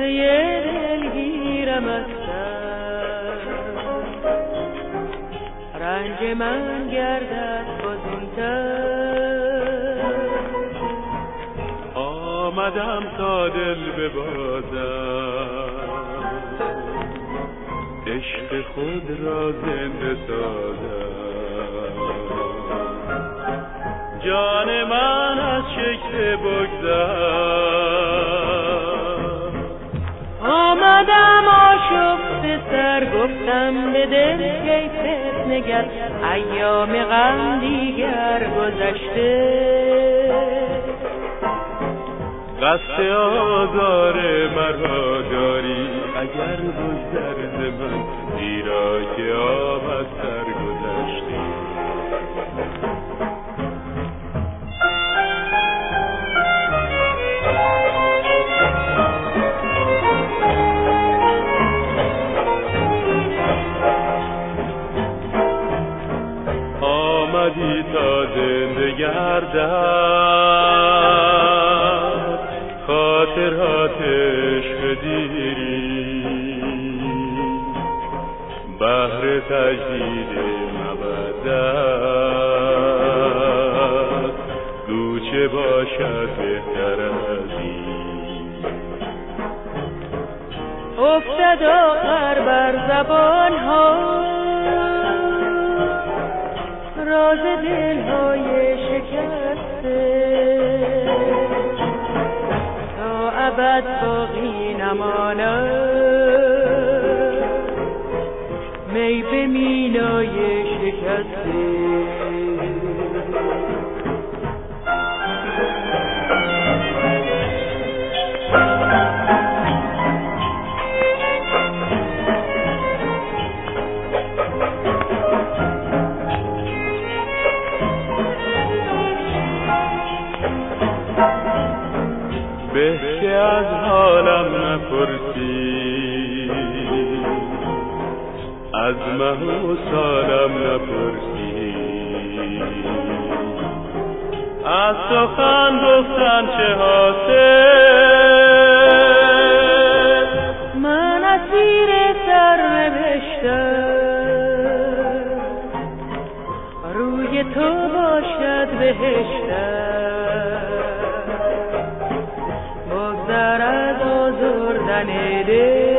قصه دلگیرم هستم، رنج من گردد فزونتر. آمدم تا دل ببازم، عشق خود را زنده سازم. جان من از شکل بگذر، آمدم آشفته سر، گفتم به دل کیفت نگر، ایام غم دیگر گذشته. قصد آزار مرا داری اگر بگذر ز من، زیرا که آب از سر گذشته. آمدی تا زنده گردد خاطرات عشق دیری، بهر تجدید مودت گو چه باشد بهتر از این. افتد آخر بر زبان ها راز دلهای شکسته، تا ابد باقی نماند می به مینای شکسته. به که از حالم نپرسی، از مه و سالم نپرسی، از سخن گفتن چه حاصل. من اسیر سرنوشتم، روی تو باشد بهشتم، بگذر از آزردن دل.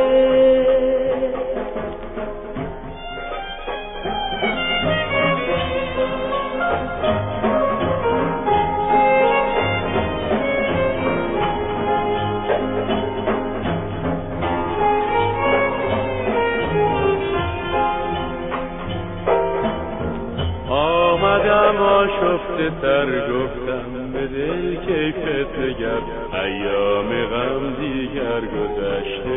آمدم آشفته سر، گفتم به دل کیفت نگر، ایام غم دیگر گذشته.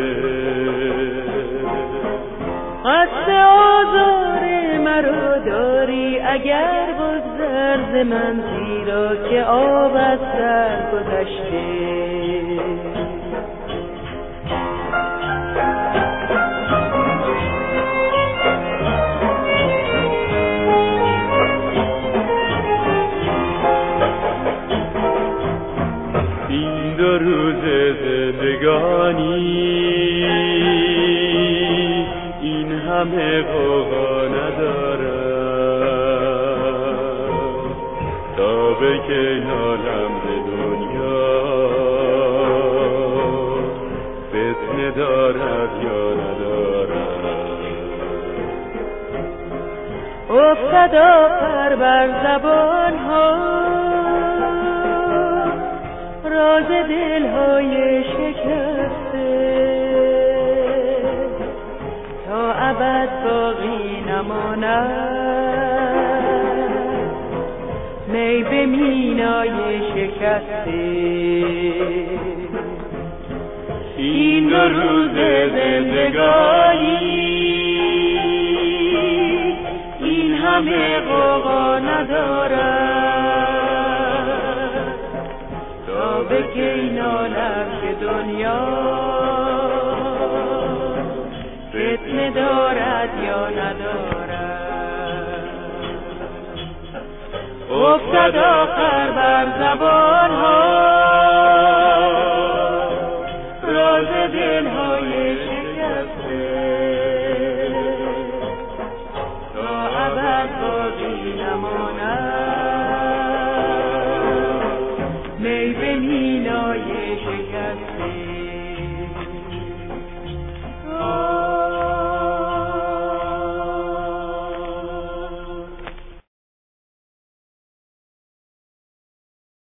قصد آزار مرا داری اگر بگذر ز من، زیرا که آب از سر گذشته. این دو روز زندگانی این همه غوغا ندارم، تا به که نالم ز دنیا فتنه دارد یا ندارد. افتد آخر بر زبان ها راز دلهای شکسته، تا ابد باقی نماند می به مینای شکسته. این دو روز زندگانی این همه غوغا ندارد، تا به کی نالم که دنیا فتنه دارد یا ندارد. افتد آخر بر زبان ها راز می به مینای شکسته